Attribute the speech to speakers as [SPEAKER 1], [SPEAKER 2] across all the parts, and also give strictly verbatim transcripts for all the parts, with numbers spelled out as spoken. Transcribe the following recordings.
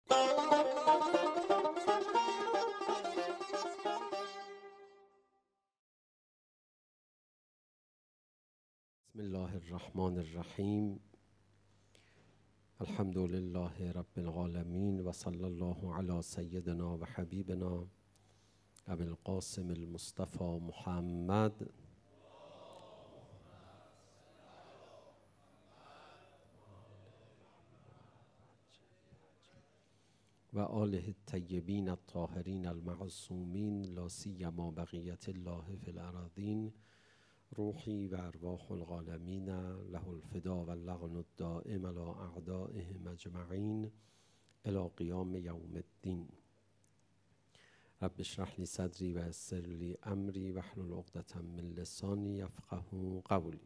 [SPEAKER 1] بسم الله الرحمن الرحیم. الحمد لله رب العالمین و صلی الله علی سیدنا و حبیبنا ابی القاسم المصطفى محمد و آله الطیبین الطاهرین المعصومین لا سیما بقیة الله فی الارضین. روحی و ارواح العالمین له الفدا و اللعن الدائم علی اعدائهم اجمعین الی قیام یوم الدین. رب اشرح لی صدری و یسر لی امری واحلل عقدة من لسانی یفقهوا قولی.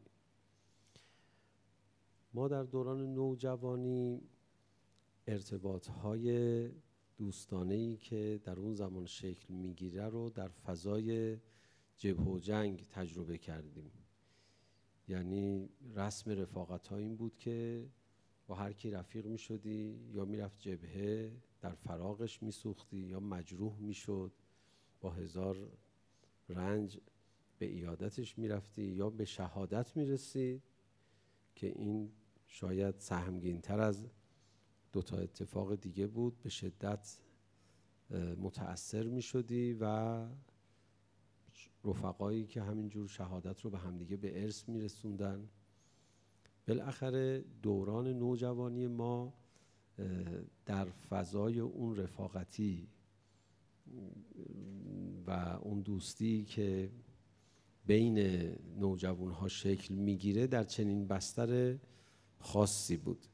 [SPEAKER 1] ما در دوران نوجوانی ارتباط‌های دوستانه‌ای که در اون زمان شکل میگیره رو در فضای جبهه و جنگ تجربه کردیم. یعنی رسم رفاقت ها این بود که با هر کی رفیق می شدی یا می رفت جبهه در فراغش می سوختی یا مجروح می شد، با هزار رنج به عیادتش می رفتی یا به شهادت می رسید که این شاید سهمگین تر از دوتا اتفاق دیگه بود. به شدت متأثر می شدی و رفقایی که همینجور شهادت رو به همدیگه به ارث میرسوندن. بالاخره دوران نوجوانی ما در فضای اون رفاقتی و اون دوستی که بین نوجوانها شکل میگیره در چنین بستر خاصی بود.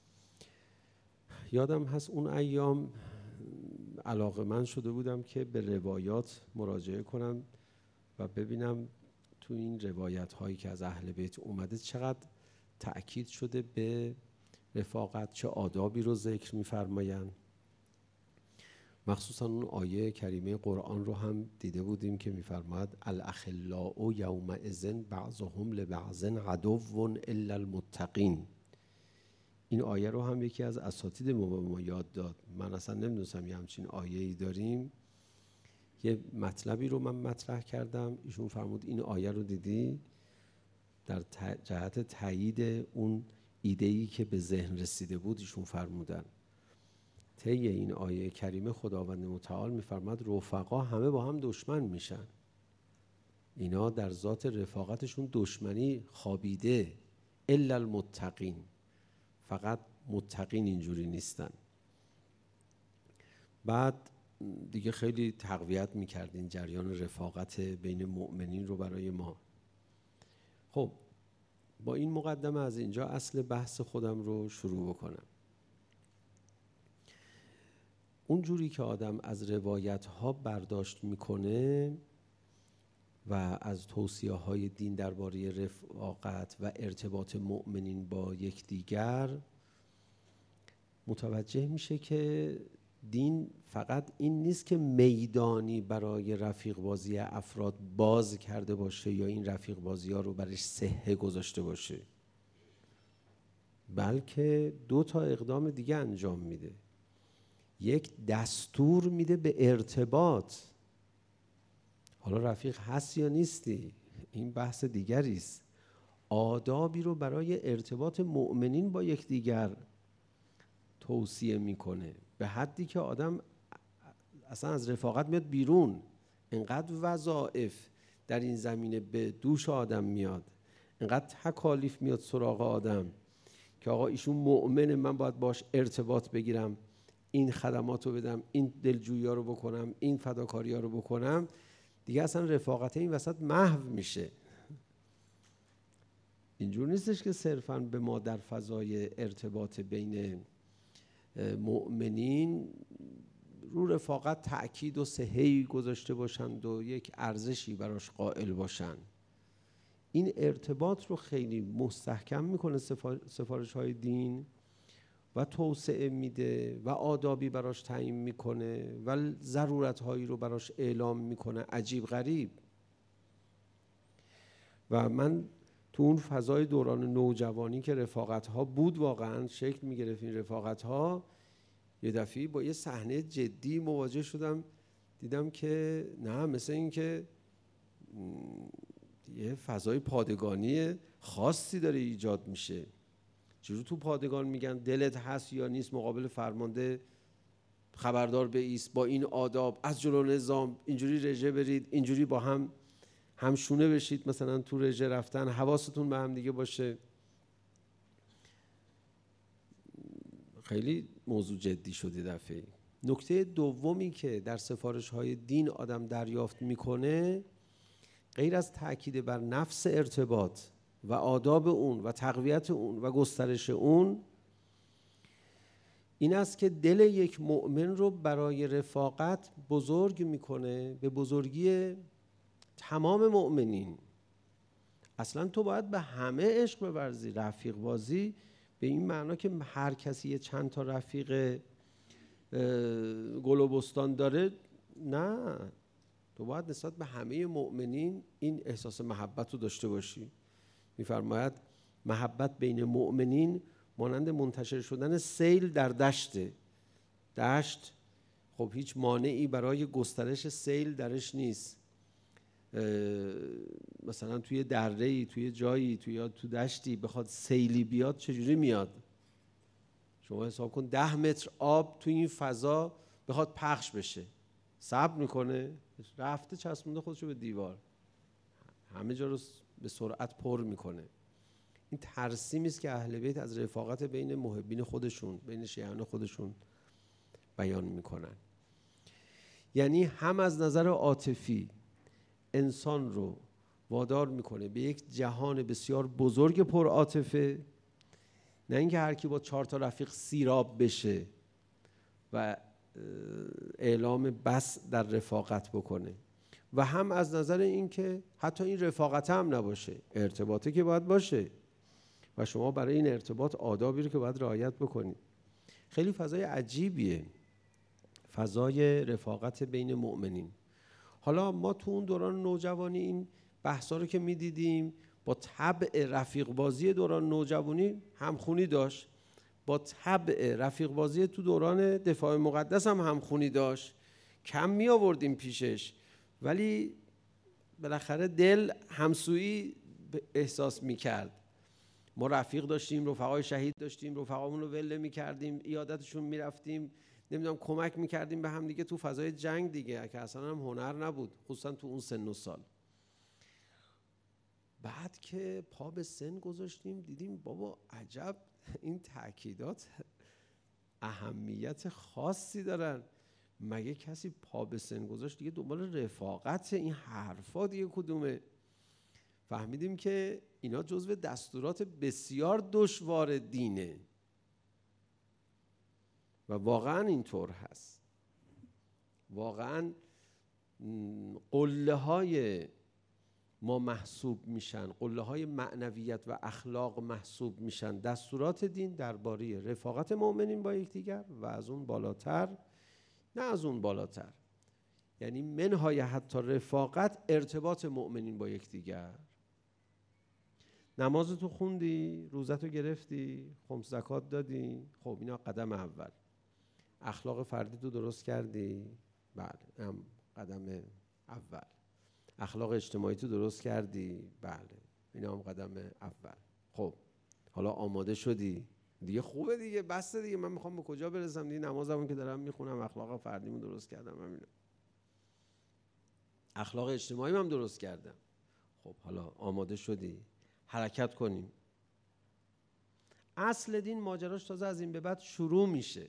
[SPEAKER 1] یادم هست اون ایام علاقه‌مند شده بودم که به روایات مراجعه کنم و ببینم تو این روایت هایی که از اهل بیت اومده چقدر تأکید شده به رفاقت، چه آدابی رو ذکر می‌فرمایند. مخصوصا اون آیه کریمه قرآن رو هم دیده بودیم که می‌فرماید الاخلاء یومئذ بعضهم لبعض عدو الا المتقین. این آیه رو هم یکی از اساتید ما به ما یاد داد. من اصلا نمی‌دونستم یه همچین آیه‌ای داریم. یه مطلبی رو من مطرح کردم، ایشون فرمود این آیه رو دیدی؟ در جهت تایید اون ایده‌ای که به ذهن رسیده بود ایشون فرمودن طی این آیه کریمه خداوند متعال میفرماد رفقا همه با هم دشمن میشن. اینا در ذات رفاقتشون دشمنی خوابیده. الا المتقین، فقط متقین اینجوری نیستن. بعد دیگه خیلی تقویت میکردین جریان رفاقت بین مؤمنین رو برای ما. خب با این مقدمه از اینجا اصل بحث خودم رو شروع بکنم. اونجوری که آدم از روایت ها برداشت میکنه و از توصیه های دین درباره رفاقت و ارتباط مؤمنین با یکدیگر متوجه میشه که دین فقط این نیست که میدانی برای رفیق بازی افراد باز کرده باشه یا این رفیق بازی ها رو برش صحه گذاشته باشه، بلکه دو تا اقدام دیگه انجام میده. یک، دستور میده به ارتباط. حالا رفیق هست یا نیستی این بحث دیگری است. آدابی رو برای ارتباط مؤمنین با یکدیگر توصیه میکنه، به حدی که آدم اصلا از رفاقت میاد بیرون. انقدر وظایف در این زمینه به دوش آدم میاد، انقدر تکالیف میاد سراغ آدم که آقا ایشون مؤمنه، من باید باش ارتباط بگیرم، این خدمات رو بدم، این دلجویی ها رو بکنم، این فداکاری ها رو بکنم. دیگه اصلا رفاقت این وسط محو میشه. اینجور نیستش که صرفاً به ما در فضای ارتباط بین مؤمنین رو رفاقت تأکید و صحه‌ای گذاشته باشند و یک ارزشی براش قائل باشند. این ارتباط رو خیلی مستحکم میکنه سفارش های دین و توسعه میده و آدابی براش تعیین میکنه و ضرورت هایی رو براش اعلام میکنه عجیب غریب. و من تو اون فضای دوران نوجوانی که رفاقت ها بود واقعا شکل میگرفت این رفاقت ها، یه دفعه با یه صحنه جدی مواجه شدم، دیدم که نه، مثل این که یه فضای پادگانی خاصی داره ایجاد میشه. چجور تو پادگان میگن دلت هست یا نیست، مقابل فرمانده خبردار بایست، با این آداب از جلو نظام اینجوری رژه برید، اینجوری با هم همشونه بشید، مثلا تو رژه رفتن حواستون به هم دیگه باشه. خیلی موضوع جدی شده دفعه. نکته دومی که در سفارش های دین آدم دریافت میکنه، غیر از تأکید بر نفس ارتباط و آداب اون و تقویت اون و گسترش اون، این است که دل یک مؤمن رو برای رفاقت بزرگ میکنه به بزرگی تمام مؤمنین. اصلا تو باید به همه عشق بورزی. رفیق بازی به این معنا که هر کسی چند تا رفیق گل و بستان داره، نه، تو باید نسبت به همه مؤمنین این احساس محبت رو داشته باشی. می‌فرماید محبت بین مؤمنین مانند منتشر شدن سیل در دشته. دشت خب هیچ مانعی برای گسترش سیل درش نیست. مثلا توی دره‌ای، توی جایی، توی تو دشتی بخواد سیلی بیاد چجوری میاد؟ شما حساب کن ده متر آب توی این فضا بخواد پخش بشه، صبر میکنه؟ رفته چسبونده خودشو به دیوار، همه جا رو به سرعت پر میکنه. این ترسیمی است که اهل بیت از رفاقت بین محبین خودشون، بین شیعان خودشون بیان میکنن. یعنی هم از نظر عاطفی انسان رو وادار میکنه به یک جهان بسیار بزرگ پر عاطفه، نه اینکه هر کی با چهار تا رفیق سیراب بشه و اعلام بس در رفاقت بکنه، و هم از نظر اینکه حتی این رفاقت هم نباشه، ارتباطی که باید باشه و شما برای این ارتباط آدابی رو که باید رعایت بکنید. خیلی فضای عجیبیه فضای رفاقت بین مؤمنین. حالا ما تو اون دوران نوجوانی این بحثا رو که میدیدیم با طبع رفیق بازی دوران نوجوانی همخونی داشت، با طبع رفیق بازی تو دوران دفاع مقدس هم همخونی داشت. کم می آوردیم پیشش، ولی بالاخره دل همسویی احساس می کرد. ما رفیق داشتیم، رفقای شهید داشتیم، رفقامون رو ول می کردیم، عیادتشون می رفتیم، نمیدونم کمک می کردیم به هم دیگه تو فضای جنگ دیگه، که اصلا هم هنر نبود، خصوصا تو اون سن و سال. بعد که پا به سن گذاشتیم دیدیم بابا عجب این تأکیدات اهمیت خاصی دارن. مگه کسی پا به سن گذاشت دیگه دنبال رفاقت؟ این حرفا دیگه کدومه؟ فهمیدیم که اینا جزو دستورات بسیار دشوار دینه و واقعا اینطور هست. واقعا قله های ما محسوب میشن، قله های معنویت و اخلاق محسوب میشن دستورات دین درباره رفاقت مؤمنین با یکدیگر، و از اون بالاتر، نه از اون بالاتر، یعنی منهای حتی رفاقت ارتباط مؤمنین با یکدیگر. نمازتو خوندی، روزتو گرفتی، خمس زکات دادی، خب اینا قدم اول. اخلاق فردی تو درست کردی، بله هم قدم اول. اخلاق اجتماعی تو درست کردی، بله اینا هم قدم اول. خب حالا آماده شدی دیگه، خوبه دیگه، بسته دیگه، من میخوام به کجا برسم دیگه؟ نمازمون که دارم میخونم، اخلاق فردیمو درست کردم، همینه. اخلاق اجتماعی هم درست کردم. خب حالا آماده شدی، حرکت کنیم. اصل دین ماجراش تازه از این به بعد شروع میشه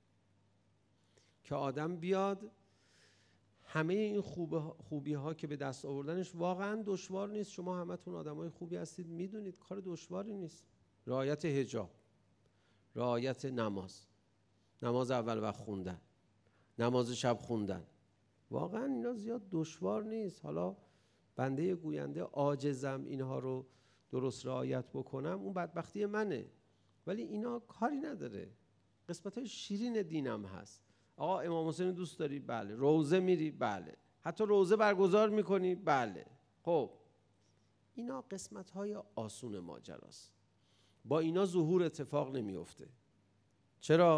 [SPEAKER 1] که آدم بیاد همه این خوبی ها که به دست آوردنش واقعا دشوار نیست. شما همتون آدمای خوبی هستید، میدونید کار دشواری نیست. رعایت حجاب، رعایت نماز، نماز اول وقت خوندن، نماز شب خوندن، واقعا اینا زیاد دشوار نیست. حالا بنده گوینده عاجزم اینها رو درست رعایت بکنم، اون بدبختی منه، ولی اینا کاری نداره. قسمت‌های شیرین دینم هست. آقا امام حسین دوست داری؟ بله. روزه میری؟ بله. حتی روزه برگزار میکنی؟ بله. خب اینا قسمت‌های آسون ماجراست. با اینا ظهور اتفاق نمیفته. چرا؟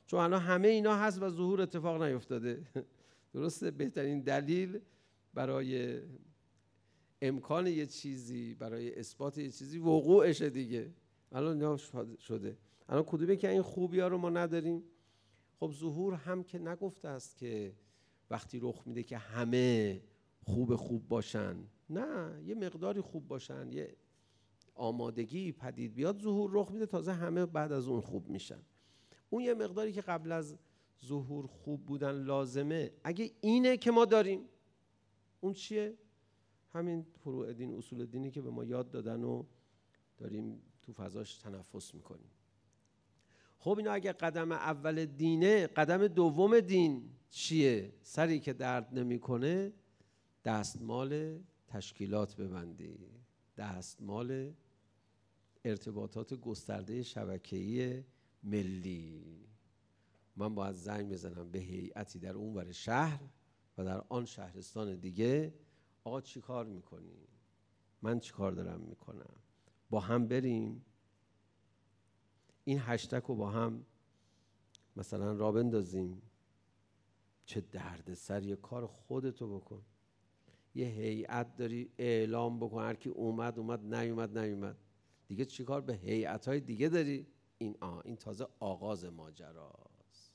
[SPEAKER 1] چون الان همه اینا هست و ظهور اتفاق نیفتاده. درسته؟ بهترین دلیل برای امکان یه چیزی، برای اثبات یه چیزی وقوعشه دیگه. الان اینا شده. الان کدومه که این خوبی‌ها رو ما نداریم؟ خب ظهور هم که نگفته است که وقتی رخ میده که همه خوب خوب باشن، نه، یه مقداری خوب باشن، یه آمادگی پدید بیاد، ظهور رخ میده، تازه همه بعد از اون خوب میشن. اون یه مقداری که قبل از ظهور خوب بودن لازمه، اگه اینه که ما داریم، اون چیه؟ همین فروع دین، اصول دینی که به ما یاد دادن و داریم تو فضاش تنفس میکنیم. خب اینا اگه قدم اول دینه، قدم دوم دین چیه؟ سری که درد نمیکنه دستمال تشکیلات ببندی، دستمال ارتباطات گسترده شبکه‌ای ملی. من باید زنگ بزنم به هیئتی در اونور شهر و در آن شهرستان دیگه، آقا چی کار میکنی؟ من چی کار دارم میکنم؟ با هم بریم این هشتگ رو با هم مثلا راه بندازیم. چه درد سر، یه کار خودتو بکن. یه هیئت داری، اعلام بکن، هر کی اومد اومد، نیومد نیومد. دیگه چیکار به هیئت‌های دیگه داری؟ این آه این تازه آغاز ماجراست.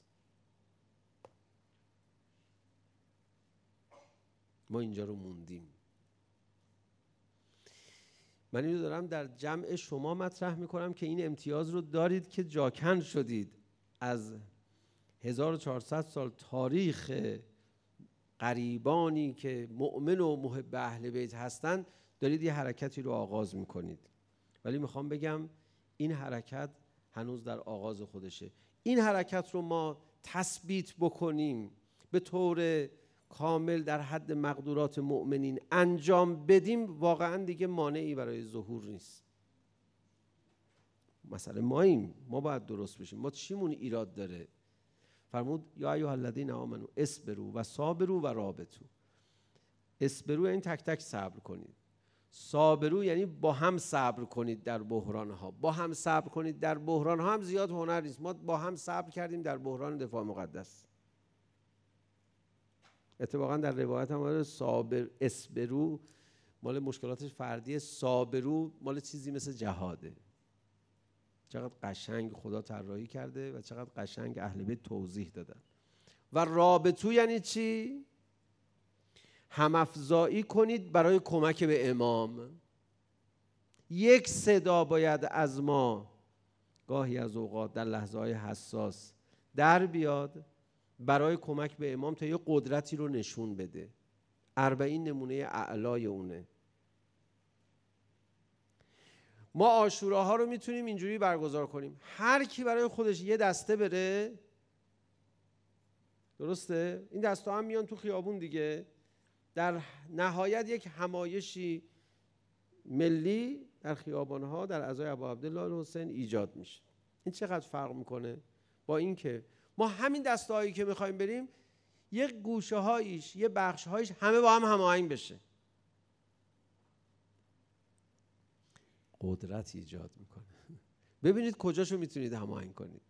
[SPEAKER 1] ما اینجا رو موندیم. من اینو دارم در جمع شما مطرح میکنم که این امتیاز رو دارید که جاکن شدید. از هزار و چهارصد سال تاریخ قریبانی که مؤمن و محب اهل بیت هستن دارید یه حرکتی رو آغاز میکنید. ولی میخوام بگم این حرکت هنوز در آغاز خودشه. این حرکت رو ما تثبیت بکنیم، به طور کامل در حد مقدورات مؤمنین انجام بدیم، واقعا دیگه مانعی برای ظهور نیست. مثلا ماییم، ما باید درست بشیم. ما چیمون ایراد داره؟ فرمود یا ایها الذین آمنوا اصبروا و صابروا و رابطوا. اصبروا یعنی تک تک صبر کنید. صابروا یعنی با هم صبر کنید در بحران ها. با هم صبر کنید در بحران ها هم زیاد هنر نیست. ما با هم صبر کردیم در بحران دفاع مقدس. اتفاقا در روایت هم صابر اصبروا مال مشکلاتش فردیه، صابروا مال چیزی مثل جهاده. چقدر قشنگ خدا طراحی کرده و چقدر قشنگ اهل بیت توضیح دادن. و رابطو یعنی چی؟ همافزایی کنید برای کمک به امام. یک صدا باید از ما گاهی از اوقات در لحظه‌های حساس در بیاد برای کمک به امام تا یه قدرتی رو نشون بده. اربعین نمونه اعلای اونه. ما عاشوراها رو میتونیم اینجوری برگزار کنیم، هر کی برای خودش یه دسته بره. درسته؟ این دسته هم میان تو خیابون دیگه. در نهایت یک همایشی ملی در خیابانها در عزای ابا عبدالله الحسین ایجاد میشه. این چقدر فرق میکنه با این که ما همین دسته هایی که میخوایم بریم یک گوشه هایش، یه بخش هایش همه با هم هماهنگ بشه. قدرت ایجاد میکنه. ببینید کجاشو میتونید هماهنگ کنید.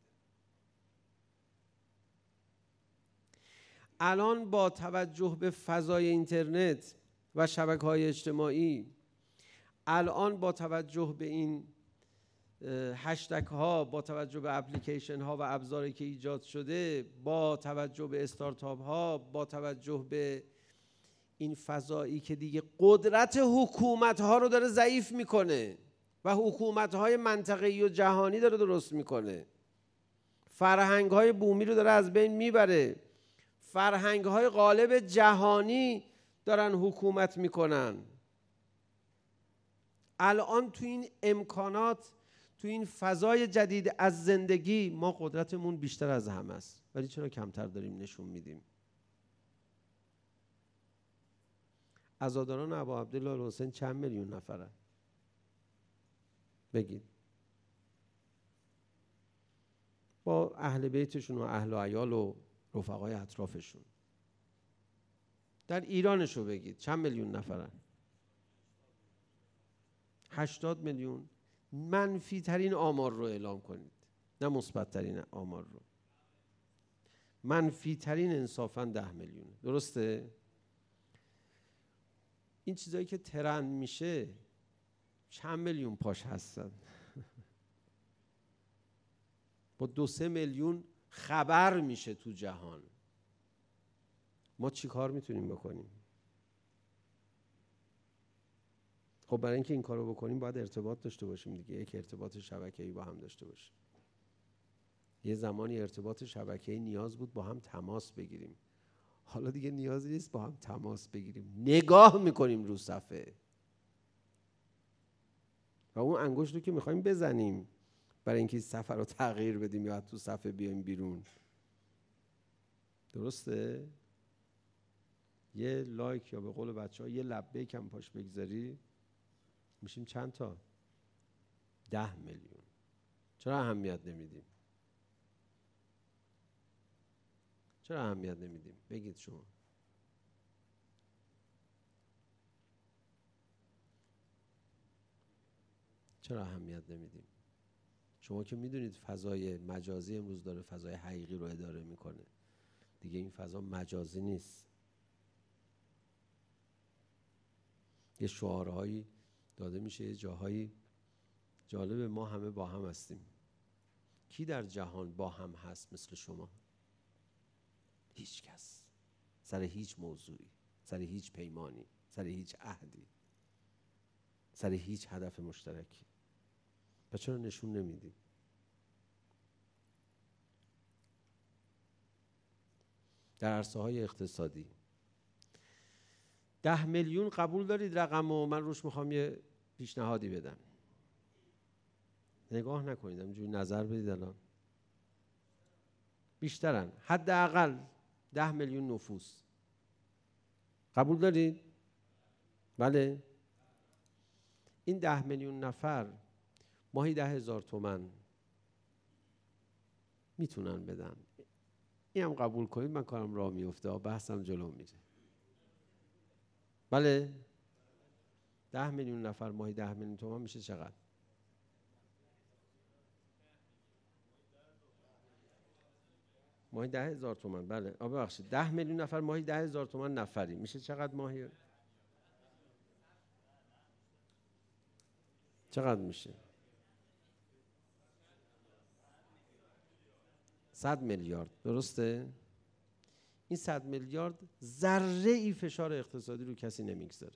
[SPEAKER 1] الان با توجه به فضای اینترنت و شبکه‌های اجتماعی، الان با توجه به این هشتگ ها، با توجه به اپلیکیشن ها و ابزاری که ایجاد شده، با توجه به استارتاپ ها، با توجه به این فضایی که دیگه قدرت حکومت ها رو داره ضعیف میکنه و حکومت های منطقه‌ای و جهانی داره درست میکنه، فرهنگ های بومی رو داره از بین میبره، فرهنگ های غالب جهانی دارن حکومت میکنن. الان تو این امکانات، تو این فضای جدید از زندگی، ما قدرتمون بیشتر از همه است، ولی چرا کمتر داریم نشون میدیم؟ عزاداران ابا عبدالله الحسین چند میلیون نفرن؟ بگید. با اهل بیتشون و اهل و عیال و رفقای اطرافشون. در ایرانشو بگید چند میلیون نفرن؟ هشتاد میلیون. منفی ترین آمار رو اعلام کنید، نه مثبت ترین آمار رو. منفی ترین انصافاً ده میلیونه. درسته؟ این چیزایی که ترند میشه چند میلیون پاش هستن. با دو سه میلیون خبر میشه تو جهان. ما چی کار میتونیم بکنیم؟ خب برای اینکه این کارو بکنیم باید ارتباط داشته باشیم دیگه. یک ارتباط شبکه‌ای با هم داشته باشیم. یه زمانی ارتباط شبکه‌ای نیاز بود با هم تماس بگیریم. حالا دیگه نیازی نیست با هم تماس بگیریم. نگاه میکنیم رو صفحه. و اون انگشت رو که میخوایم بزنیم برای اینکه صفحه رو تغییر بدیم یا تو صفحه بیایم بیرون. درسته؟ یه لایک یا به قول بچه ها یه لبیک هم پاش بگذاری میشیم چند تا؟ ده میلیون. چرا اهمیت نمیدیم؟ چرا اهمیت نمیدیم؟ بگید شما. چرا اهمیت نمیدیم؟ شما که میدونید فضای مجازی امروز داره فضای حقیقی رو اداره میکنه. دیگه این فضا مجازی نیست. یه شعارهایی داده میشه، یه جاهایی جالب، ما همه با هم هستیم. کی در جهان با هم هست مثل شما؟ هیچ کس. سر هیچ موضوعی، سر هیچ پیمانی، سر هیچ عهدی، سر هیچ هدف مشترکی. و چرا نشون نمیدی؟ در عرصه های اقتصادی ده میلیون قبول دارید رقم و من روش میخوام یه پیشنهادی بدم. نگاه نکنید، همینجوری نظر بدید. الان بیشترن، حداقل ده میلیون نفوس. قبول دارید؟ بله. این ده میلیون نفر ماهی ده هزار تومن میتونن بدن. این هم قبول کنید من کارم راه میفته، بحثم جلو میره. بله. ده میلیون نفر ماهی ده میلیون تومن میشه چقدر؟ ماهی ده هزار تومن. بله. آ ببخشید ده میلیون نفر ماهی ده هزار تومن نفری میشه چقدر ماهی؟ چقدر میشه؟ صد میلیارد. درسته؟ این صد میلیارد ذره ای فشار اقتصادی رو کسی نمیگذاره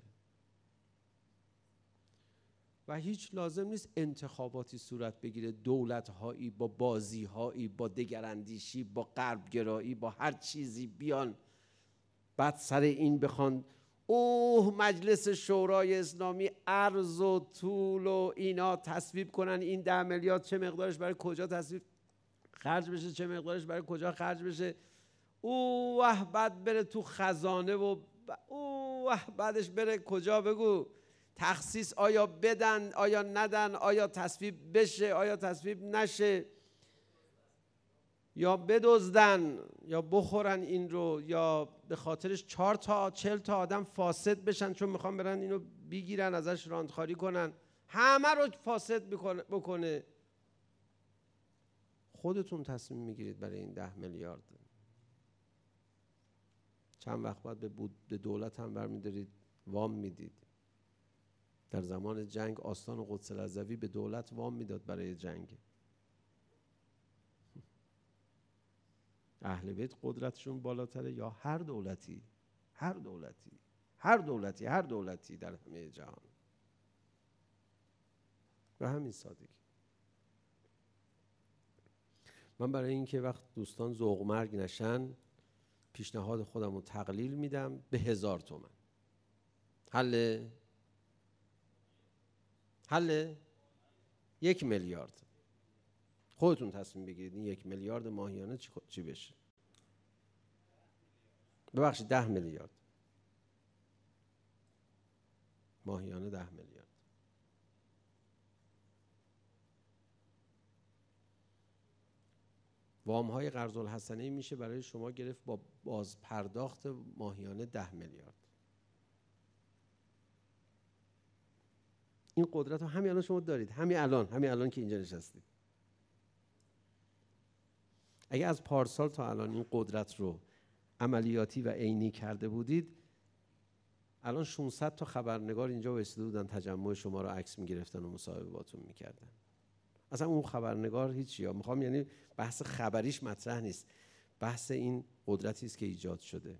[SPEAKER 1] و هیچ لازم نیست انتخاباتی صورت بگیره، دولت‌هایی با بازی‌هایی، با دگراندیشی، با غربگرایی، با هر چیزی بیان بعد سر این بخوان اوه مجلس شورای اسلامی عرض و طول و اینا تصویب کنن این ده میلیارد چه مقدارش برای کجا تصویب خرج بشه، چه مقدارش برای کجا خرج بشه. اوه بعد بره تو خزانه و اوه بعدش بره کجا، بگو تخصیص آیا بدن آیا ندن، آیا تصویب بشه آیا تصویب نشه، یا بدزدن یا بخورن این رو، یا به خاطرش چهار تا چهل تا آدم فاسد بشن چون میخوان برن اینو بگیرن ازش راندخاری کنن، همه رو فاسد بکنه. خودتون تصمیم میگیرید برای این ده میلیارد چند وقت بعد به دولت هم برمیدارید وام میدید. در زمان جنگ آستان قدس رضوی به دولت وام میداد برای جنگ. اهل بیت قدرتشون بالاتره یا هر دولتی هر دولتی هر دولتی هر دولتی در همه جهان. و همین سادگی. من برای اینکه وقت دوستان ذوق مرگ نشن پیشنهاد خودم رو تقلیل میدم به هزار تومن. حله؟ حله؟ یک میلیارد. خودتون تصمیم بگیرید این یک میلیارد ماهیانه چی, چی بشه. ببخشید ده میلیارد ماهیانه. ده میلیارد وام های قرض الحسنه میشه برای شما گرفت با باز پرداخت ماهیانه ده میلیارد. این قدرت رو همین الان شما دارید، همین الان همین الان که اینجا نشستید. اگه از پارسال تا الان این قدرت رو عملیاتی و عینی کرده بودید، الان ششصد تا خبرنگار اینجا وایساده بودن تجمع شما رو عکس می‌گرفتن و مصاحبه باتون می‌کردن. اصلا اون خبرنگار هیچی ها. میخوام یعنی بحث خبریش مطرح نیست، بحث این قدرتی است که ایجاد شده.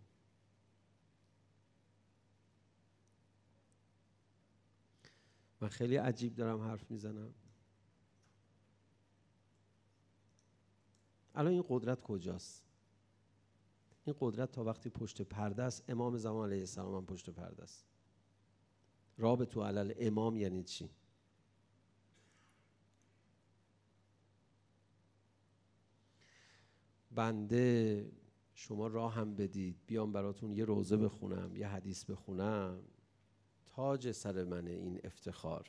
[SPEAKER 1] من خیلی عجیب دارم حرف میزنم. الان این قدرت کجاست؟ این قدرت تا وقتی پشت پرده است، امام زمان علیه السلام هم پشت پرده است. رابطو علی امام یعنی چی؟ بنده شما راه هم بدید بیام براتون یه روزه بخونم، یه حدیث بخونم، تاج سر منه این افتخار.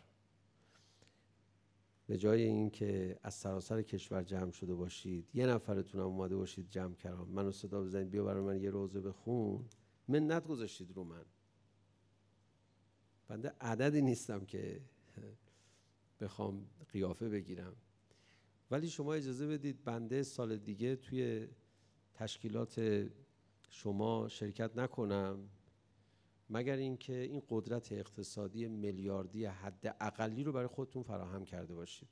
[SPEAKER 1] به جای این که از سراسر کشور جمع شده باشید، یه نفرتون هم اومده باشید جمع کرام منو صدا بزنید بیا برای من یه روزه بخون، منت گذاشتید رو من. بنده عددی نیستم که بخوام قیافه بگیرم، ولی شما اجازه بدید بنده سال دیگه توی تشکیلات شما شرکت نکنم، مگر اینکه این قدرت اقتصادی میلیاردی حد اقلی رو برای خودتون فراهم کرده باشید.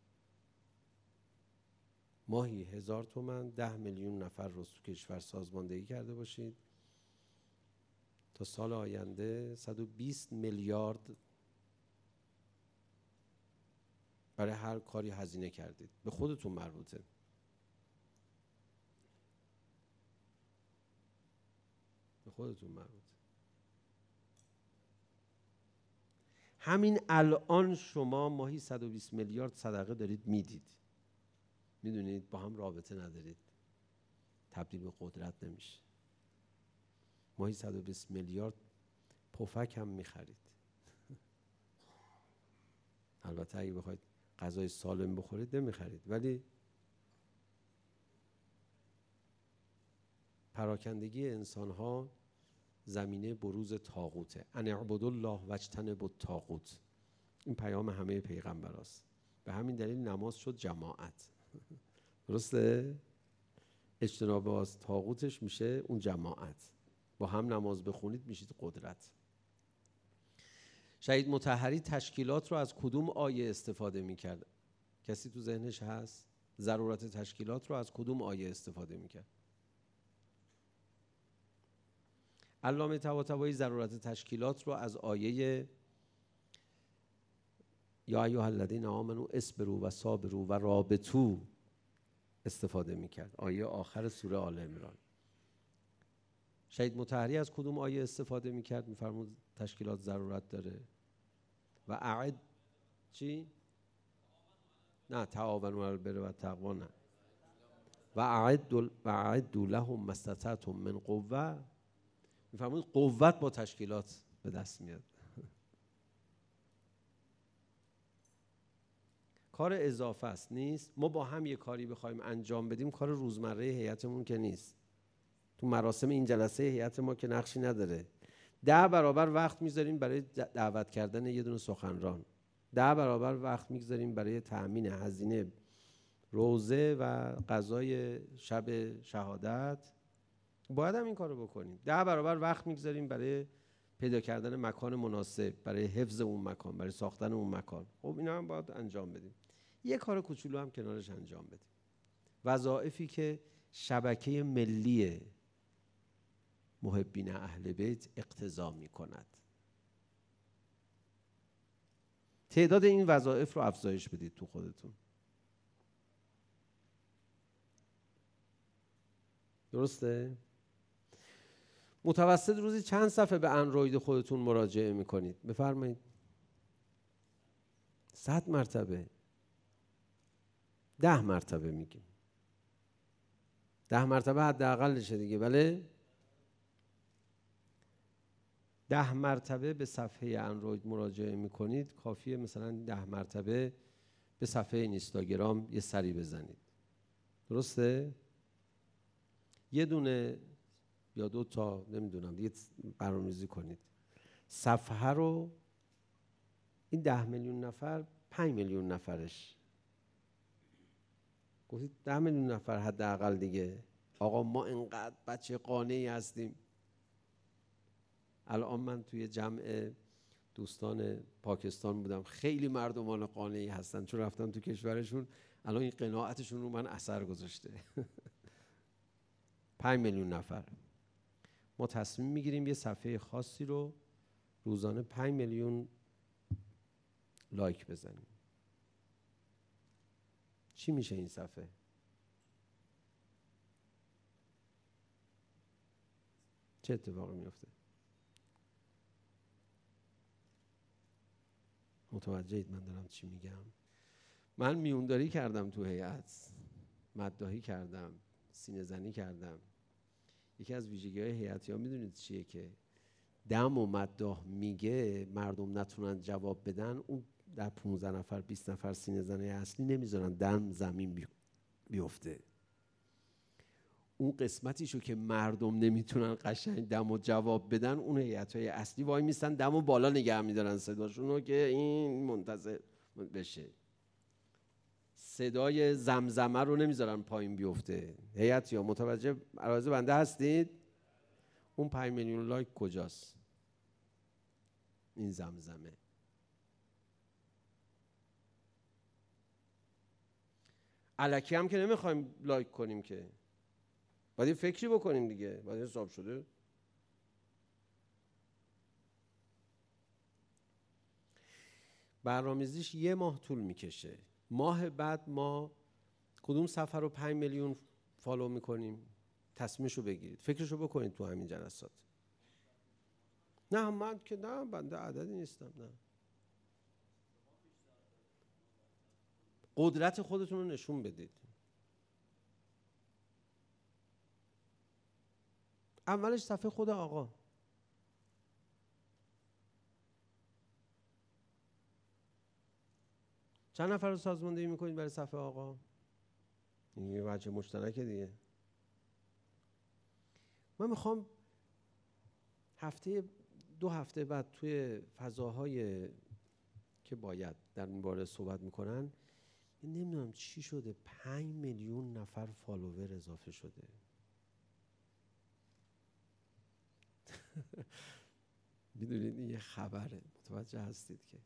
[SPEAKER 1] ماهی هزار تومن ده میلیون نفر رو تو کشور سازماندهی کرده باشید، تا سال آینده صد و بیست میلیارد برای هر کاری هزینه کردید. به خودتون مربوطه. به خودتون مربوطه. همین الان شما ماهی صد و بیست میلیارد صدقه دارید میدید، میدونید با هم رابطه ندارید، تبدیل به قدرت نمیشه. ماهی صد و بیست میلیارد پفک هم میخرید. البته اگه بخواید غذای سالم بخورید نمیخرید، ولی پراکندگی انسان ها زمینه بروز طاغوته. ان اعبدوا الله واجتنبوا الطاغوت. این پیام همه پیغمبراست. به همین دلیل نماز شد جماعت. درسته؟ اجتناب از طاغوتش میشه اون جماعت. با هم نماز بخونید میشید قدرت. شهید مطهری تشکیلات رو از کدوم آیه استفاده میکرد؟ کسی تو ذهنش هست؟ ضرورت تشکیلات رو از کدوم آیه استفاده میکرد؟ علامه طباطبایی ضرورت تشکیلات رو از آیه یا ایها الذین آمنوا اصبروا و صابروا و رابطوا استفاده میکرد، آیه آخر سوره آل عمران. شهید مطهری از کدوم آیه استفاده میکرد؟ میفرمود تشکیلات ضرورت داره. و اعد چی؟ نه تعاونوا علی البر و التقوا نه. و اعدوا و اعدوا لهم ما استطعتم من قوه. میفرمود قوت با تشکیلات به دست میاد. کار اضافه است، نیست. ما با هم یه کاری بخوایم انجام بدیم کار روزمره هیئتمون که نیست. تو مراسم این جلسه هیئت ما که نقشی نداره. ده برابر وقت میذاریم برای دعوت کردن یه دونه سخنران، ده برابر وقت میذاریم برای تأمین هزینه روزه و غذای شب شهادت. باید هم این کارو بکنیم. ده برابر وقت میگذاریم برای پیدا کردن مکان مناسب، برای حفظ اون مکان، برای ساختن اون مکان. خب اینا هم باید انجام بدیم. یه کار کوچولو هم کنارش انجام بدیم. وظایفی که شبکه ملی محبین اهل بیت اقتضا میکند. تعداد این وظایف رو افزایش بدید تو خودتون. درسته؟ متوسط روزی چند صفحه به اندروید خودتون مراجعه میکنید؟ بفرمایید. صد مرتبه. ده مرتبه میگیم. ده مرتبه حداقلشه دیگه، بله؟ ده مرتبه به صفحه اندروید مراجعه میکنید، کافیه مثلا ده مرتبه به صفحه اینستاگرام یه سری بزنید. درسته؟ یه دونه یا دو تا نمیدونم دیگه برنامه‌ریزی کنید. صفحه رو این ده میلیون نفر، پنج میلیون نفرش گفتید ده میلیون نفر حداقل دیگه. آقا ما انقدر بچه قانعی هستیم. الان من توی جمع دوستان پاکستان بودم، خیلی مردمان قانعی هستن چون رفتن تو کشورشون، الان این قناعتشون رو من اثر گذاشته. پنج میلیون نفر ما تصمیم میگیریم یه صفحه خاصی رو روزانه پنج میلیون لایک بزنیم. چی میشه این صفحه؟ چه اتفاقی میفته؟ متوجهید من دارم چی میگم؟ من میونداری کردم تو هیئت، مداحی کردم، سینه زنی کردم. یکی از ویژگی‌های هیئتی‌ها میدونید چیه که دم و مداح میگه مردم نتونن جواب بدن، اون در پانزده نفر بیست نفر سینه زنه اصلی نمیذارن دم زمین بیفته. اون قسمتیشو که مردم نمیتونن قشنگ دم و جواب بدن، اون هیئت‌های اصلی وای میستن دم و بالا نگه میدارن صداشونو که این منتظر بشه. صدای زمزمه رو نمیذارن پایین بیفته. هیئتیا متوجه عرض بنده هستید؟ اون پنج میلیون لایک کجاست؟ این زمزمه. الکی هم که نمیخوایم لایک کنیم که، باید فکری بکنیم دیگه، باید حساب شده. برنامه‌ریزیش یه ماه طول میکشه. ماه بعد ما کدوم صفحه رو پنج میلیون فالو میکنیم، تصمیمشو بگیرید، فکرشو بکنید تو همین جلسات. نه من که نه، بنده عددی نیستم. نه، قدرت خودتون رو نشون بدید. اولش صفحه خود آقا. چند نفر رو سازماندهی میکنید برای صفحه آقا؟ این یه وجه مشترکه دیگه. من میخوام هفته دو هفته بعد توی فضاهای که باید در این باره صحبت میکنن، نمیدونم چی شده پنج میلیون نفر فالوور اضافه شده. میدونید این یه خبره، متوجه هستید که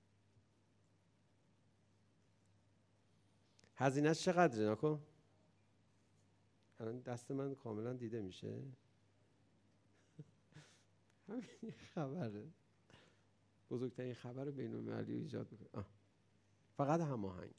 [SPEAKER 1] هزینه‌اش چقدره؟ نکن الان دست من کاملا دیده میشه. همین خبره، بزرگترین خبر بین‌المللی رو ایجاد میکنه. فقط هماهنگ.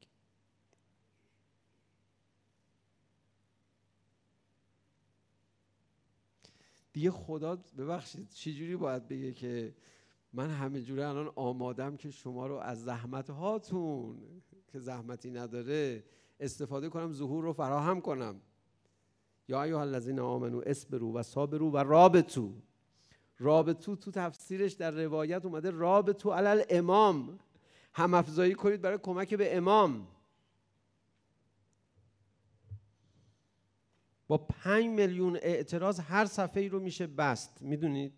[SPEAKER 1] دیگه خدا ببخشید چجوری باید بگه که من همه جوره الان آمادم که شما رو از زحمت هاتون که زحمتی نداره استفاده کنم، ظهور رو فراهم کنم. یا ایها الذین آمنوا اصبروا و صابروا و رابطوا. رابطو تو تفسیرش در روایت اومده رابطو علی الامام، هم افزایی کنید برای کمک به امام. با پنج میلیون اعتراض هر صفحه ای رو میشه بست. میدونید؟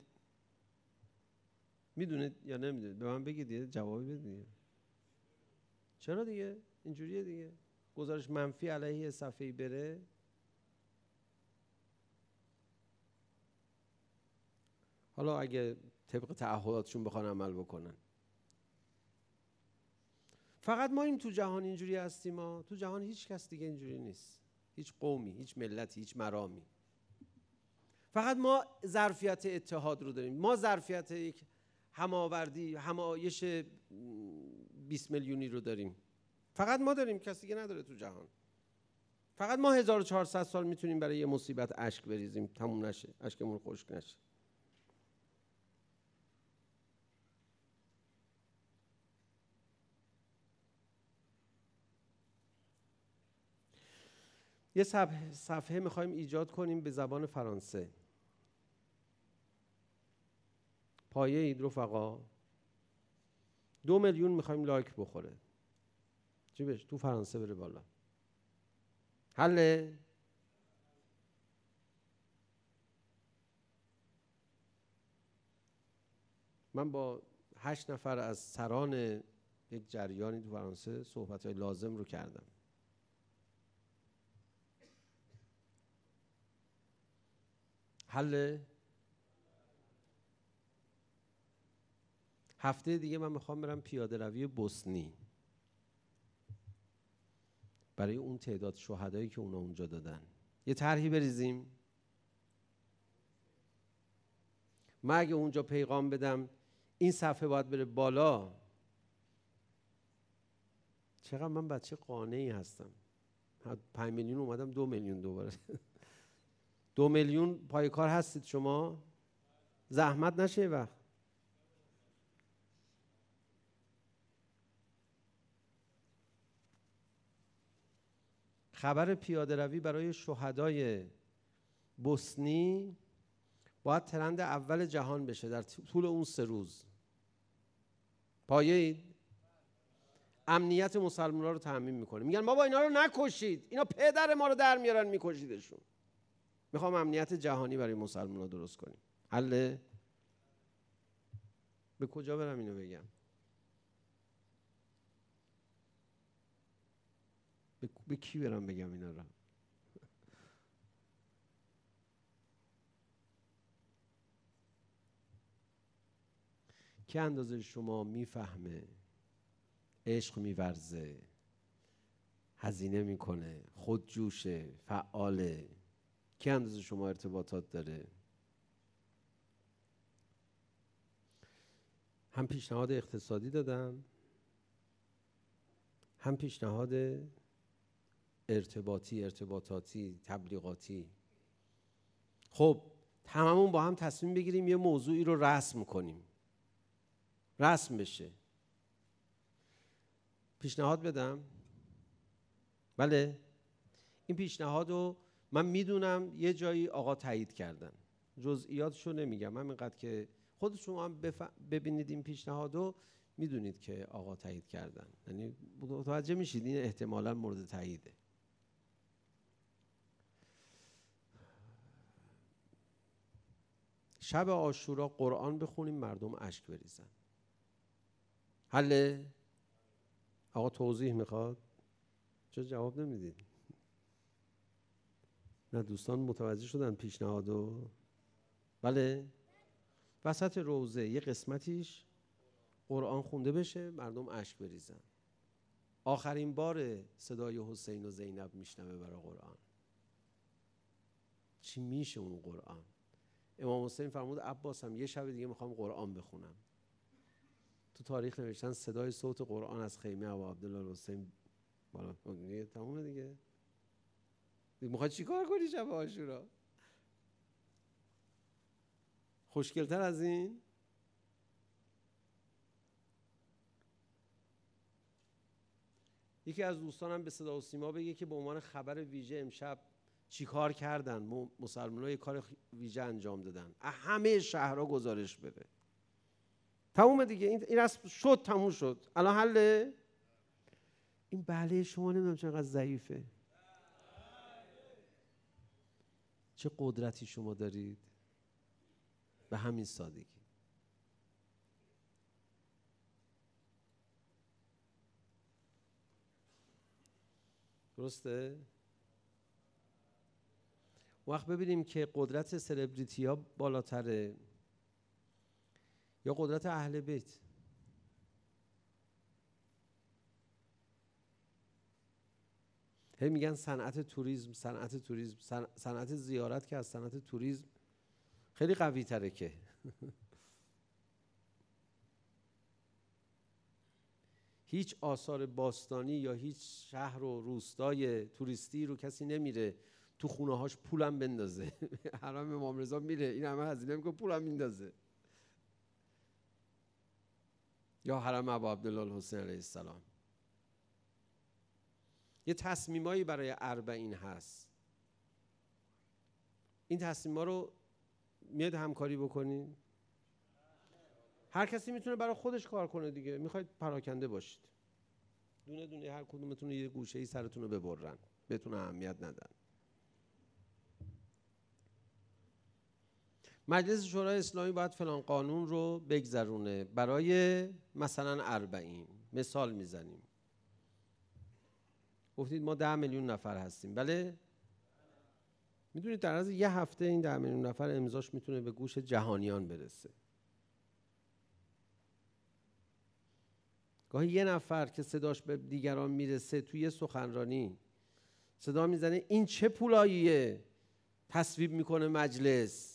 [SPEAKER 1] میدونید یا نمیدونید؟ به من بگید دیگه، جوابی بدید. چرا دیگه؟ اینجوریه دیگه. گزارش منفی علیه صفحه‌ای بره، حالا اگه طبق تعهداتشون بخوان عمل بکنن. فقط ما این تو جهان اینجوری هستیم، ما تو جهان هیچ کس دیگه اینجوری نیست، هیچ قومی، هیچ ملتی، هیچ مرامی. فقط ما ظرفیت اتحاد رو داریم، ما ظرفیت یک هماوردی، همایش بیست میلیونی رو داریم. فقط ما داریم، کسی دیگه نداره تو جهان. فقط ما هزار و چهارصد سال میتونیم برای یه مصیبت اشک بریزیم تموم نشه، اشکمون خشک نشه. یه صفحه, صفحه میخوایم ایجاد کنیم به زبان فرانسه. پایه اید رفقا، دو میلیون میخوایم لایک بخوره. چی بشه؟ تو فرانسه بره بالا. حله؟ من با هشت نفر از سران یک جریانی تو فرانسه صحبت‌های لازم رو کردم. حل. هفته دیگه من میخوام برم پیاده روی بوسنی برای اون تعداد شهدایی که اونا اونجا دادن یه طرحی بریزیم. من اگه اونجا پیغام بدم این صفحه باید بره بالا، چقدر من بچه قانعی هستم. پنج میلیون اومدم دو میلیون دوباره. دو میلیون پای کار هستید شما؟ زحمت نشه وقت. خبر پیاده روی برای شهدای بوسنی باید ترند اول جهان بشه در طول اون سه روز. پایه‌اید؟ امنیت مسلمان‌ها رو تامین میکنه. میگن بابا اینا رو نکشید، اینا پدر ما رو در میارن میکشیدشون. میخوام امنیت جهانی برای مسلمان‌ها درست کنیم. حله؟ به کجا برم اینو بگم؟ به, به کی برم بگم اینا رو؟ که اندازه شما میفهمه، عشق میورزه، هزینه میکنه، خودجوشه، فعاله؟ که اندازه شما ارتباطات داره؟ هم پیشنهاد اقتصادی دادم، هم پیشنهاد ارتباطی، ارتباطاتی، تبلیغاتی. خب هممون با هم تصمیم بگیریم یه موضوعی رو رسم کنیم، رسم بشه. پیشنهاد بدم؟ بله. این پیشنهاد رو من میدونم یه جایی آقا تایید کردن، جزئیاتشو نمیگم، من اینقدر که خود شما هم بف... ببینید این پیشنهاد رو میدونید که آقا تایید کردن، یعنی متوجه میشید این احتمالاً مورد تاییده. شب عاشورا قرآن بخونیم مردم اشک بریزن. حله؟ آقا توضیح میخواد؟ چرا جواب نمیدید؟ نه دوستان متوجه شدن پیشنهادو؟ بله؟ وسط روزه یه قسمتیش قرآن خونده بشه مردم اشک بریزن. آخرین بار صدای حسین و زینب میشنوه برای قرآن. چی میشه اون قرآن؟ امام حسین فرمود عباس هم یه شب دیگه میخوام قرآن بخونم. تو تاریخ نوشتن صدای صوت قرآن از خیمه ابو عبدالله حسین بالا. دیگه تمومه دیگه. میخوای چی کار کنی شب عاشورا؟ خوشگلتر از این؟ یکی از دوستانم به صدا و سیما بگه که به عنوان خبر ویژه امشب چی کار کردن مسلمان‌ها، یه کار ویژه انجام دادن، همه شهرها گزارش بده. تمومه دیگه. این این رسم شد، تموم شد. الان حله؟ این بله شما نمیدونم چقدر ضعیفه. چه قدرتی شما دارید. به همین سادگی. درسته؟ وقت ببینیم که قدرت سلبریتی ها بالاتره یا قدرت اهل بیت. هی میگن صنعت توریسم، صنعت توریسم، صنعت زیارت که از صنعت توریسم خیلی قوی تره که. هیچ آثار باستانی یا هیچ شهر و روستای توریستی رو کسی نمیره تو خونه هاش پولم بندازه. حرم امام رضا میره این همه هزینه میکنه پولم میندازه. یا حرم ابو عبدالله الحسین علیه السلام. یه تصمیمایی برای اربعین هست. این تصمیما رو میاد همکاری بکنین. هر کسی میتونه برای خودش کار کنه دیگه. میخواید پراکنده باشید، دونه دونه هر کدومتون یه گوشه‌ای سرتون رو ببرن، بهتون اهمیت ندن. مجلس شورای اسلامی باید فلان قانون رو بگذرونه برای مثلا اربعین. مثال میزنیم، گفتید ما ده میلیون نفر هستیم، بله؟ میدونید در از یه هفته این ده میلیون نفر امضاش میتونه به گوش جهانیان برسه. گاهی یه نفر که صداش به دیگران میرسه توی یه سخنرانی صدا میزنه این چه پولاییه، تصویب میکنه مجلس.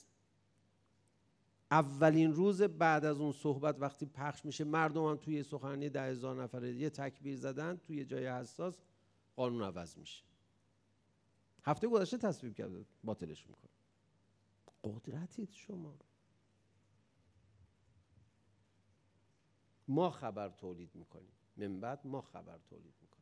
[SPEAKER 1] اولین روز بعد از اون صحبت وقتی پخش میشه، مردم هم توی سخنرانی ده هزار نفره یه تکبیر زدن، توی جای حساس قانون عوض میشه. هفته گذشته تصویب کرده، باطلش میکنه. قدرتید شما. ما خبر تولید میکنیم، من بعد ما خبر تولید میکنیم.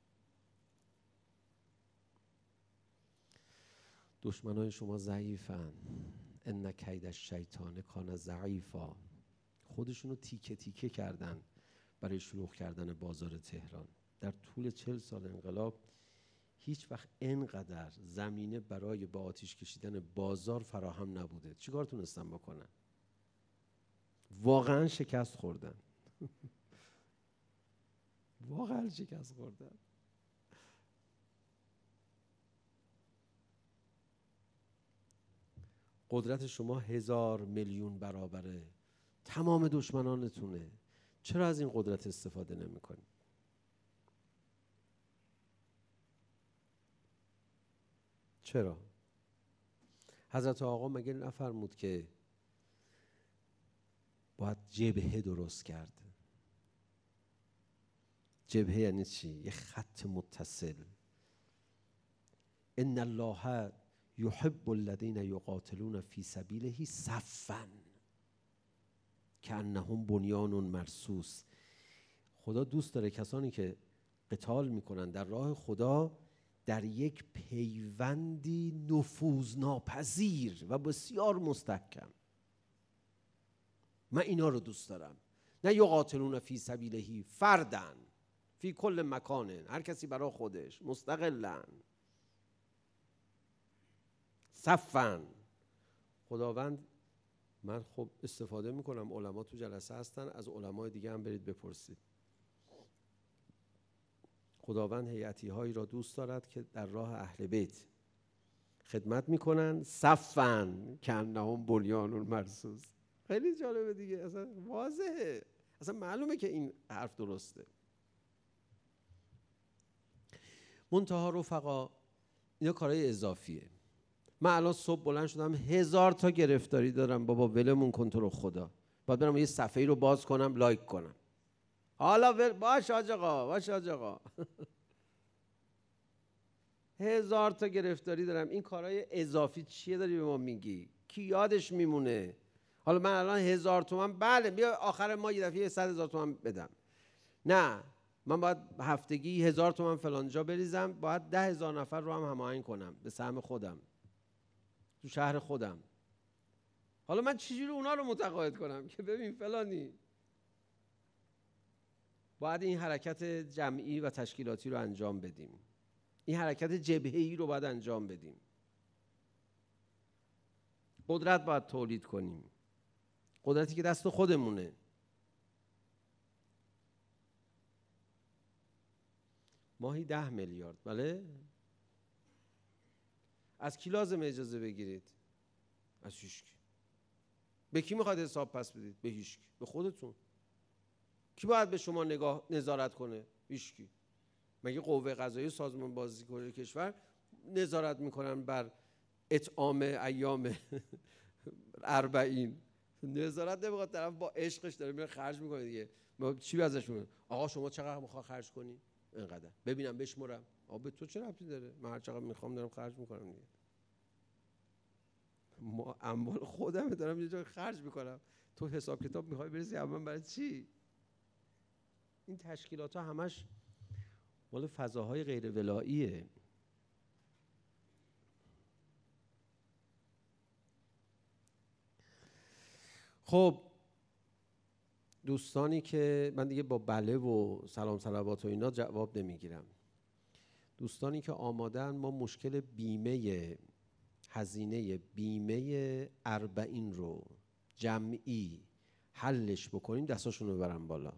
[SPEAKER 1] دشمنان شما ضعیفن. ان کید الشیطان کان ضعیفا. خودشونو تیکه تیکه کردن برای شلوغ کردن بازار تهران. در طول چهل سال انقلاب هیچ وقت اینقدر زمینه برای با آتیش کشیدن بازار فراهم نبوده. چیکار تونستن بکنن؟ واقعا شکست خوردن. واقعا شکست خوردن. قدرت شما هزار میلیون برابره تمام دشمنانتونه. چرا از این قدرت استفاده نمی کنی؟ چرا؟ حضرت آقا مگه نفرمود که باید جبهه درست کرد؟ جبهه یعنی چی؟ یه خط متصل. ان الله یحب الذین یقاتلون فی سبیله صفا کأنهم بنیان مرصوص. خدا دوست داره کسانی که قتال میکنن در راه خدا در یک پیوندی نفوذناپذیر و بسیار مستحکم. من اینا رو دوست دارم. نه یقاتلون فی سبیله فردن فی کل مکان، هر کسی برای خودش مستقلن. صفن. خداوند، من خب استفاده میکنم، علما تو جلسه هستن، از علمای دیگه هم برید بپرسید. خداوند هیئتی هایی را دوست دارد که در راه اهل بیت خدمت میکنن صفن کأنهم بنیان مرصوص. خیلی جالبه دیگه، اصلا واضحه، اصلا معلومه که این حرف درسته. منتها رفقا اینا کارهای اضافیه. من الان صبح بلند شدم هزار تا گرفتاری دارم، بابا ولمون کن تو رو خدا. باید برم یه صفحه‌ای رو باز کنم لایک کنم. حالا باش حاج آقا، باش حاج آقا. هزار تا گرفتاری دارم. این کارهای اضافی چیه داری به ما میگی؟ کی یادش میمونه؟ حالا من الان هزار تومن، بله بیا آخر ما یه دفعه صد هزار تومن بدم. نه، من باید هفتگی هزار تومن فلانجا بریزم، باید ده هزار نفر رو هم هماهنگ کنم به سهم خودم تو شهر خودم. حالا من چجوری اونا رو متقاعد کنم که ببین فلانی باید این حرکت جمعی و تشکیلاتی رو انجام بدیم، این حرکت جبهه‌ای رو باید انجام بدیم. قدرت باید تولید کنیم، قدرتی که دست خودمونه. ماهی ده میلیارد، بله؟ از کی لازم اجازه بگیرید؟ از هیچکی. به کی میخواد حساب پس بدید؟ به هیچکی. به خودتون. کی باید به شما نگاه نظارت کنه؟ هیچکی. مگه قوه قضاییه سازمان بازرگانی کشور نظارت میکنن بر اطعام ایام اربعین؟ نظارت نمیخواد، طرف با عشقش داره میره خرج میکنه دیگه. ما چی ازش میگیم؟ آقا شما چقدر میخواد خرج کنی؟ اینقدر. ببینم بشمرم. آقا به تو چه ربطی داره؟ من هر چقدر میخوام دارم خرج میکنم دیگه. ما اموال خودم دارم یه جای خرج میکنم، تو حساب کتاب میخوای بریزی من برای چی؟ این تشکیلات ها همش مال فضاهای غیر ولاییه. خب دوستانی که من دیگه با بله و سلام صلوات و اینا جواب نمیگیرم، دوستانی که آمادن ما مشکل بیمه، هزینه بیمه اربعین رو جمعی حلش بکنیم، دستاشون رو ببرن بالا.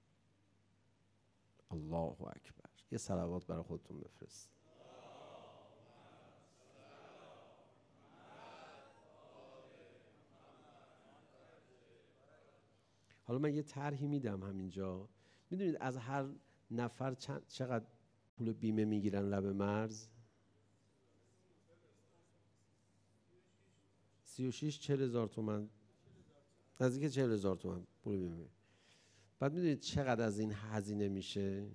[SPEAKER 1] الله اکبر. یه صلوات برای خودتون بفرست. حالا من یه طرحی میدم همینجا. میدونید از هر نفر چند چقدر پول بیمه میگیرن لب مرز؟ سی و شیش چهل هزار تومن، نزدیک چهل هزار تومن پول بیمه. بعد میدونید چقدر از این هزینه میشه؟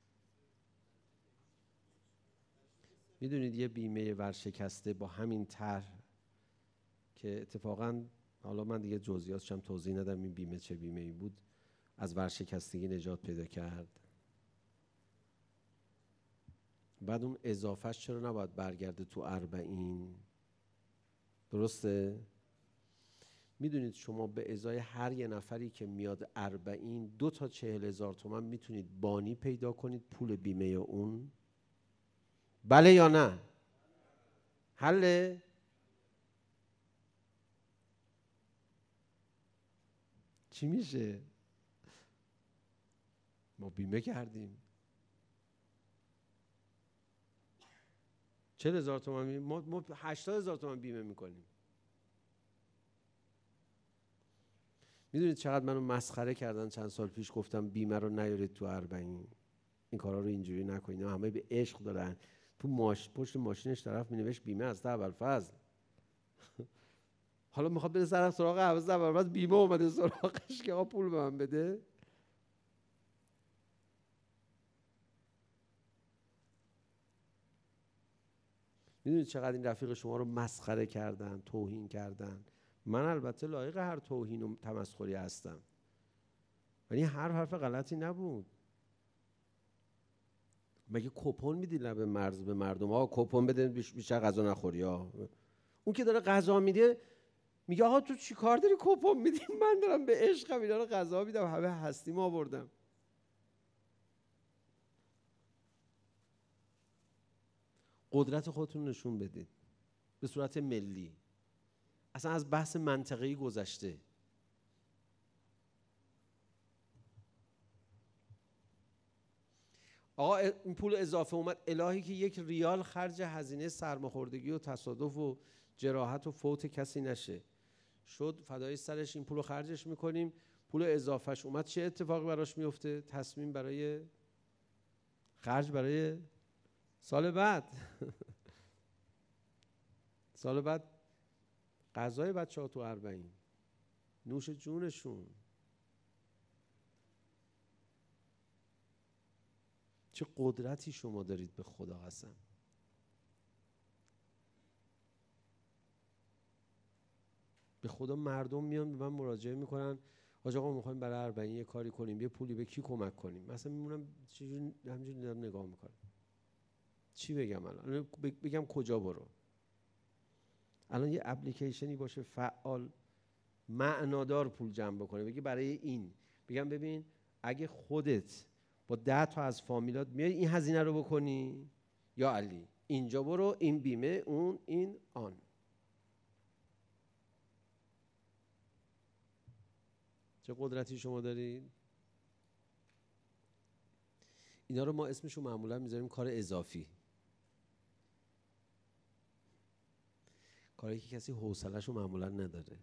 [SPEAKER 1] میدونید یه بیمه ورشکسته با همین طرح که اتفاقاً حالا من دیگه جزئیاتش هم توضیح ندم این بیمه چه بیمه ای بود، از ورشکستگی نجات پیدا کرد. بعد اون اضافهش چرا نباید برگرده تو اربعین؟ درسته؟ میدونید شما به ازای هر یه نفری که میاد اربعین دو تا چهل هزار تومن میتونید بانی پیدا کنید پول بیمه اون؟ بله یا نه؟ حله؟ چی میشه؟ ما بیمه کردیم چهل هزار تومن، ما, ما هشتاد هزار تومن بیمه میکنیم. میدونید چقدر منو مسخره کردن چند سال پیش، گفتم بیمه رو نیارید تو اربعین، این کارا رو اینجوری نکنید، همه به عشق دارن. تو ماش... پشت ماشینش طرف مینوشت بیمه از ابوالفضل. حالا میخواد بده سر سراغ عوض ابوالفضل، بیمه اومده سراغش که آقا پول به من بده. میدونید چقدر این رفیق شما رو مسخره کردن، توهین کردن. من البته لایق هر توهین و تمسخری هستم، ولی هر حرف غلطی نبود. مگه کپون میدی لب مرز به مردم؟ آقا کپون بده بیشتر غذا نخوری ها. اون که داره غذا میده میگه آقا تو چی کار داری کپون میدی؟ من دارم به عشقم اینا رو غذا میدم، همه هستیم آوردم. قدرت خودتون نشون بدید به صورت ملی، اصلا از بحث منطقه‌ای گذشته. آقا این پول اضافه اومد، الهی که یک ریال خرج هزینه سرماخوردگی و تصادف و جراحت و فوت کسی نشه. شد فدای سرش این پول رو خرجش میکنیم، پول اضافهش اومد چه اتفاقی براش میفته؟ تصمیم برای خرج برای سال بعد. سال بعد غذای بچه ها تو اربعین، نوش جونشون. چه قدرتی شما دارید به خدا قسم. به خدا مردم میان به من مراجعه میکنن حاج آقا میخوایم برای اربعین یه کاری کنیم، یه پولی به کی کمک کنیم؟ مثلا میمونم چجوری همینجوری دارم نگاه میکنم، چی بگم الان؟ بگم کجا برو؟ الان یه اپلیکیشنی باشه فعال معنادار پول جمع بکنه، بگی برای این، بگم ببین اگه خودت با ده تا از فامیلات میای این هزینه رو بکنی، یا علی اینجا برو، این بیمه، اون، این، آن. چه قدرتی شما دارید؟ اینا رو ما اسمشو معمولا میذاریم کار اضافی، کاری که کسی حوصله‌شو معمولا نداره.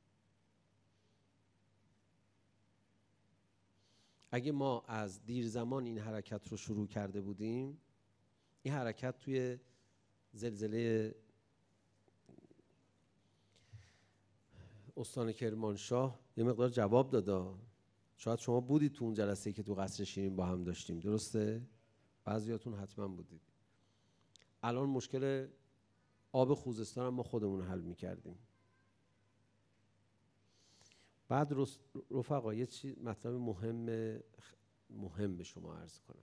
[SPEAKER 1] اگه ما از دیر زمان این حرکت رو شروع کرده بودیم، این حرکت توی زلزله استان کرمانشاه یه مقدار جواب دادا. شاید شما بودید تو اون جلسه‌ای که تو قصر شیرین با هم داشتیم، درسته؟ بعضیاتون حتما بودید. الان مشکل آب خوزستان هم ما خودمون حل می‌کردیم. بعد رفقا یه چیز مطلب مهم مهم به شما عرض کنم.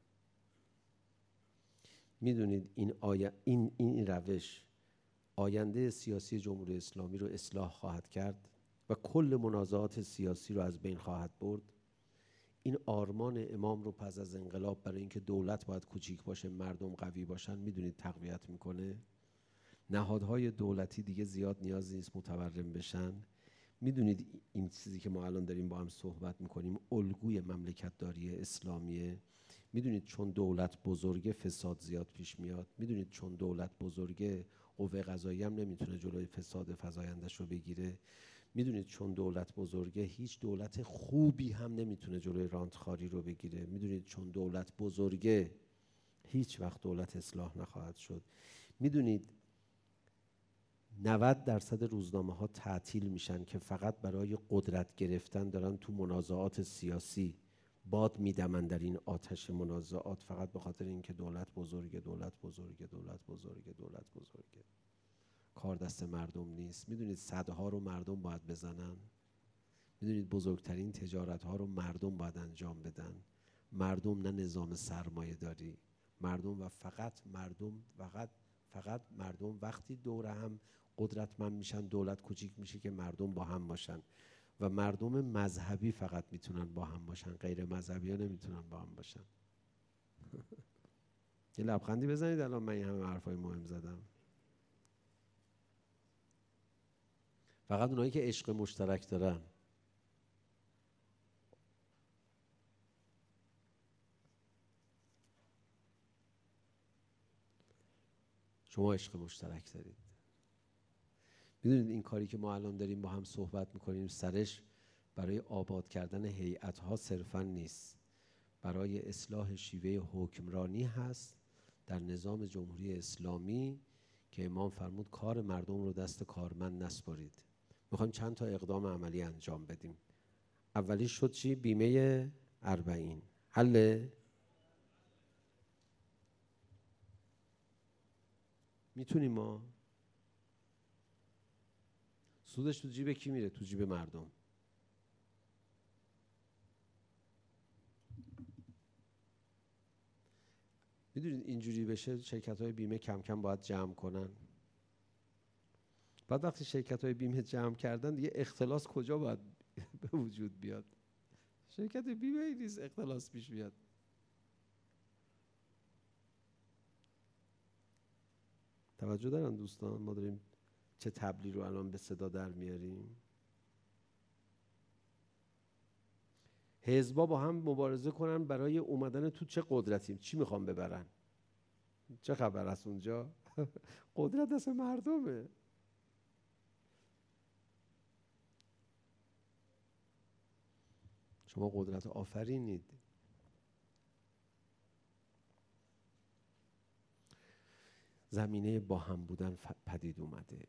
[SPEAKER 1] میدونید این آیا این این روش آینده سیاسی جمهوری اسلامی رو اصلاح خواهد کرد و کل منازعات سیاسی رو از بین خواهد برد. این آرمان امام رو پس از انقلاب برای اینکه دولت باید کوچیک باشه مردم قوی باشن، میدونید تقویت میکنه. نهادهای دولتی دیگه زیاد نیاز نیست متورم بشن. میدونید این چیزی که ما الان داریم با هم صحبت میکنیم الگوی مملکت داری اسلامیه. میدونید چون دولت بزرگه فساد زیاد پیش میاد. میدونید چون دولت بزرگه قوه قضاییه هم نمیتونه جلوی فساد فزایندش رو بگیره. میدونید چون دولت بزرگه هیچ دولت خوبی هم نمیتونه جلوی رانتخاری رو بگیره. میدونید چون دولت بزرگه هیچ وقت دولت اصلاح نخواهد شد. میدونید نود درصد روزنامه ها تعطیل میشن که فقط برای قدرت گرفتن دارن تو منازعات سیاسی باد میدمن در این آتش منازعات، فقط به خاطر اینکه دولت بزرگه دولت بزرگه دولت بزرگه دولت بزرگه. کار دست مردم نیست. میدونید صدها رو مردم باید بزنن. میدونید بزرگترین تجارت ها رو مردم باید انجام بدن. مردم، نه نظام سرمایه داری. مردم و فقط مردم، فقط فقط مردم. وقتی دور هم قدرتمند میشن دولت کوچیک میشه که مردم با هم باشن و مردم مذهبی فقط میتونن با هم باشن، غیر مذهبی ها نمیتونن با هم باشن. یه لبخندی بزنید الان من این همه حرفای مهم زدم. فقط اونایی که عشق مشترک دارن. شما عشق مشترک دارید. میدونید این کاری که ما الان داریم با هم صحبت میکنیم سرش برای آباد کردن هیئت‌ها صرفاً نیست، برای اصلاح شیوه حکمرانی هست در نظام جمهوری اسلامی که امام فرمود کار مردم رو دست کارمند نسپارید. میخوایم چند تا اقدام عملی انجام بدیم. اولی شد چی؟ بیمه اربعین. حله؟ میتونیم ما؟ سودش تو جیب کی میره؟ تو جیب مردم. میدونید اینجوری بشه شرکت های بیمه کم کم باید جمع کنن. بعد وقتی شرکت های بیمه جمع کردن دیگه اختلاس کجا باید به وجود بیاد؟ شرکت بیمه ای نیست اختلاس پیش بیاد. توجه دارن دوستان ما داریم چه تبلی رو الان به صدا در میاریم؟ حزبا با هم مبارزه کنن برای اومدن تو چه قدرتیم؟ چی میخوام ببرن؟ چه خبر است اونجا؟ قدرت دست مردمه. شما قدرت آفرینید. زمینه با هم بودن پدید اومده.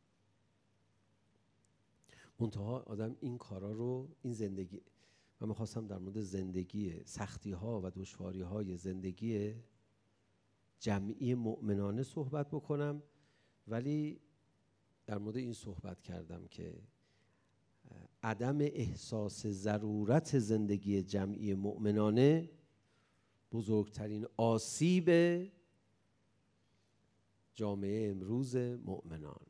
[SPEAKER 1] منتها آدم این کارا رو، این زندگی، من میخواستم در مورد زندگی، سختی ها و دشواری های زندگی جمعی مؤمنانه صحبت بکنم، ولی در مورد این صحبت کردم که عدم احساس ضرورت زندگی جمعی مؤمنانه بزرگترین آسیب جامعه امروز مؤمنان.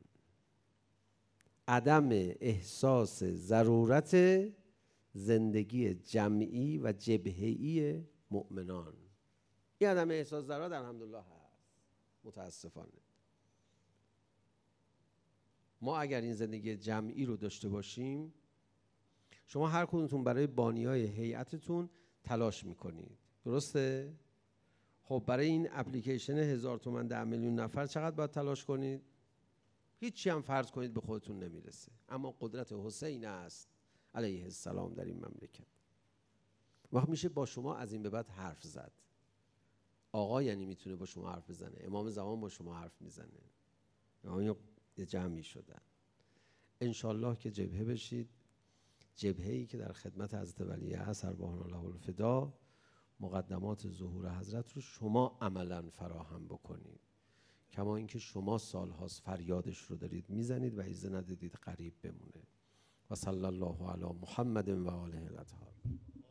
[SPEAKER 1] عدم احساس ضرورت زندگی جمعی و جبهه‌ای مؤمنان. این عدم احساس ضرورت الحمدلله هست. متاسفانه ما اگر این زندگی جمعی رو داشته باشیم، شما هر کدومتون برای بانیای هیئتتون تلاش میکنید، درسته؟ خب برای این اپلیکیشن هزار تومن ده میلیون نفر چقدر باید تلاش کنید؟ هیچی هم فرض کنید به خودتون نمیرسه. اما قدرت حسین است علیه السلام در این مملکت. وقت میشه با شما از این به بعد حرف زد. آقا یعنی میتونه با شما حرف بزنه، امام زمان با شما حرف میزنه. یعنی یه جمعی شدن. انشالله که جبهه بشید، جبهه‌ای که در خدمت حضرت ولی عصر ارواحنا الله الفدا مقدمات ظهور حضرت رو شما عملاً فراهم بکنید، کما اینکه شما سالهاست فریادش رو دارید میزنید و اجازه ندادید غریب بمونه. و صلی الله علی محمد و آله الاطهار.